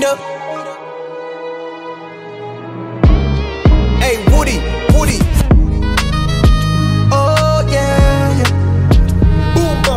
it up. Hey, Woody. Oh, yeah. Boomba.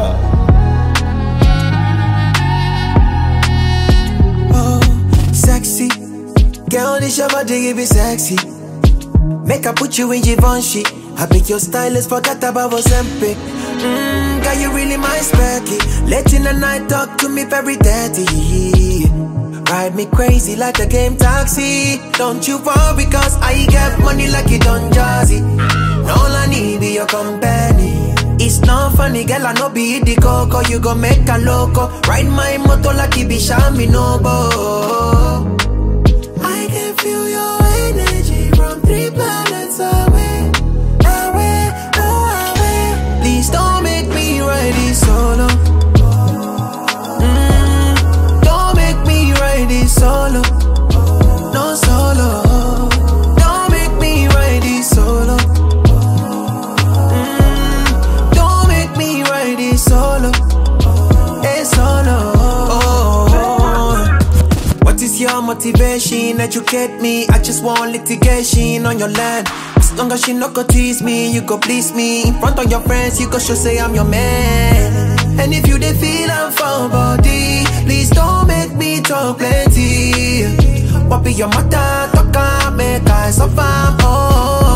Oh, sexy. Girl, this your body, give it sexy. Make I put you in Givenchy. I bet your stylist forgot about Ozempic. Girl, you really my specky. Late in the night, talk to me very dirty. Ride me crazy like the game Taxi. Don't you worry, cause I get money like it on Jazzy. All I need be your company. It's not funny, girl, I know be the coco. You gon' make a loco. Ride my motor like it be Shami Nobo. I can feel your energy from 3 planets away. Please don't make me ride it solo. Don't make me ride it solo. No solo. Don't make me ride it solo. Don't make me ride it solo. It's solo. What is your motivation? Educate me. I just want litigation on your land. As long as you no go tease me, you go please me. In front of your friends, you go show say I'm your man. And if you dey feel I'm for body, please don't make me talk plenty. What be your matter? Talk and make I suffer. Oh.